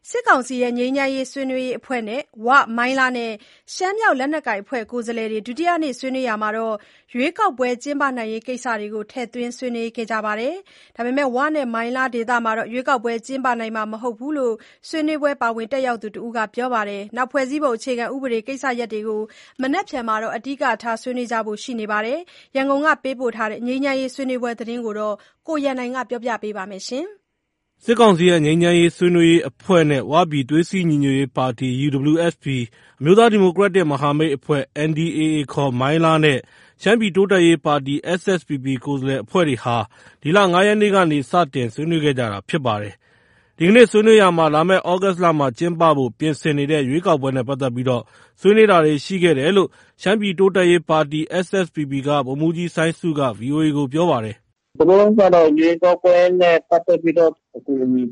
စစ်ကောင်စီရဲ့ငြိမ်းချမ်းရေးဆွေးနွေးရေးအဖွဲ့နဲ့ဝ၊ မိုင်းလားနဲ့ရှမ်းမြောက်လက်နက်ကိုင်အဖွဲ့ကိုယ်စားလှယ်တွေဒုတိယနေ့ဆွေးနွေးရာမှာရွေးကောက်ပွဲကျင်းပနိုင်ရေးကိစ္စတွေကိုထည့်သွင်းဆွေးနွေးခဲ့ကြပါတယ်။ ဝနဲ့မိုင်းလားဒေသမှာရွေးကောက်ပွဲကျင်းပနိုင်မှာမဟုတ်ဘူးလို့ဆွေးနွေးပွဲပါဝင်တက်ရောက်သူတဦးကပြောပါတယ်။ ဖွဲ့စည်းပုံအခြေခံဥပဒေကိစ္စရပ်တွေကိုမနက်ဖြန်မှာအဓိကထားဆွေးနွေးကြဖို့ရှိနေပါတယ်။ ရန်ကုန်ကပေးပို့တဲ့ငြိမ်းချမ်းရေးဆွေးနွေးပွဲသတင်းကိုကိုရန်နိုင်ကပြောပြပါမယ်။စစ်ကောင်စီရဲ့ငြိမ်းချမ်းရေးဆွေးနွေးရေးအဖွဲ့နဲ့ ဝပြည်သွေးစည်းညီညွတ်ရေးပါတီ UWSP အမျိုးသားဒီမိုကရက်တစ်မဟာမိတ်အဖွဲ့ NDAA ခေါ် မိုင်းလားနဲ့ ရှမ်းပြည်တိုးတက်ရေးပါတီ SSPP ကိုယ်စားလှယ်အဖွဲ့တွေဟာ ဒီလ ၅ ရက်နေ့ကနေ စတင်ဆွေးနွေးခဲ့ကြတာဖြစ်ပါတယ်။ ဒီကနေ့ဆွေးနွေးရာမှာ လာမယ့် သြဂုတ်လမှာကျင်းပဖို့ ပြင်ဆင်နေတဲ့ရွေးကောက်ပွဲနဲ့ပတ်သက်ပြီး ဆွေးနွေးတာတွေရှိခဲ့တယ်လို့ ရှမ်းပြည်တိုးတက်ရေးပါတီ SSPP က ဗိုလ်မှူးကြီးစိုင်းဆုက VOA ကို ပြောပါတယ်။ “သူတို့ကတော့ရွေးကောက်ပွဲနဲ့ပတ်သက်ပြီးတော့အကူအညီ